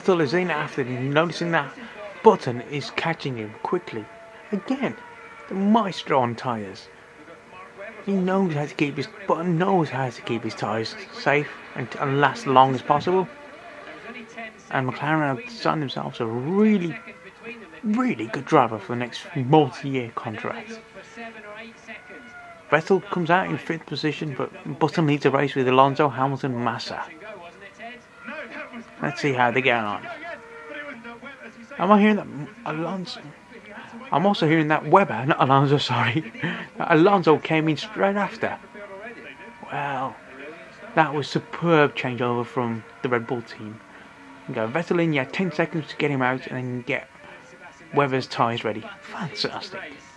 Vettel is in after noticing that Button is catching him quickly. Again, the maestro on tyres. He knows how to keep his Button knows how to keep his tyres safe and last as long as possible. And McLaren have designed themselves a really good driver for the next multi-year contract. Vettel comes out in 5th position, but Button leads the race with Alonso, Hamilton, Massa. Let's see how they get on. Am I hearing that Alonso? I'm also hearing that Webber, not Alonso, sorry. Alonso came in straight after. Well, that was superb changeover from the Red Bull team. You go Vettel in, you had 10 seconds to get him out, and then you get Webber's tyres ready. Fantastic.